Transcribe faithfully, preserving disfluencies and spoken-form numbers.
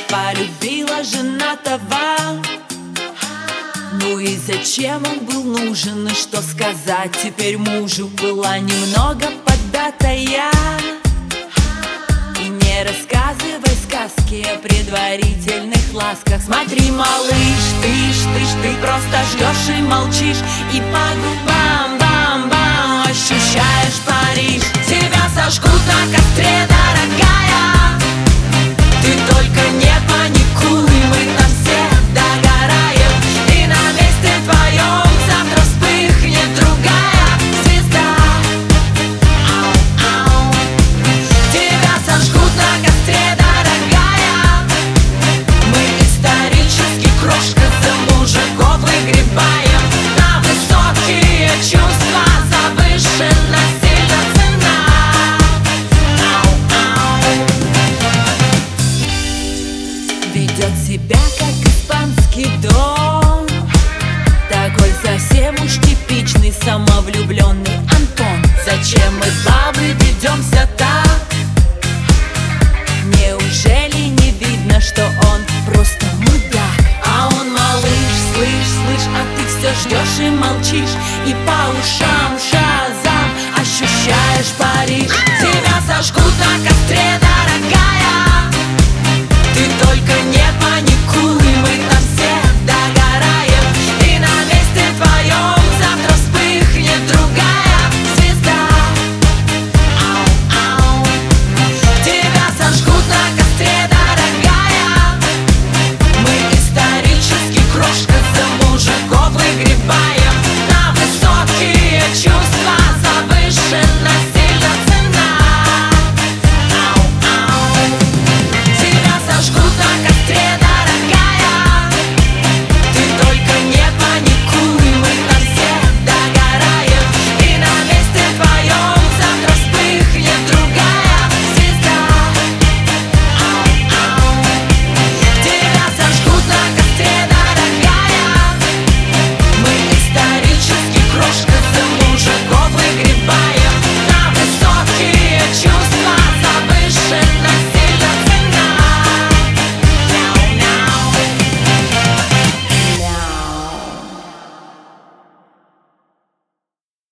полюбила женатого. Ну и зачем он был нужен, и что сказать теперь мужу? Была немного поддатая. И не рассказывай сказки о предварительных ласках. Смотри, малыш, ты ж, ты ж, ты просто ждешь и молчишь, и по губам бам-бам ощущаешь Париж. Тебя сожгут на костре, дорогая, ты только не паникуй, мы там все догораем, и на месте твоем завтра вспыхнет другая звезда. Ау-ау. Тебя сожгут на костре, дорогая, мы исторически крошка за мужиков выгребаем. На высокие чувства завышена сильно цена. Ау-ау. Ведет себя как испанский дом, такой совсем уж типичный самовлюбленный Антон. Зачем мы, бабы, ведемся так? Неужели не видно, что он просто мудак? А он, малыш, слышь, слышь, а ты все ждешь и молчишь, и по ушам шазам ощущаешь Париж. Тебя сожгут на костре,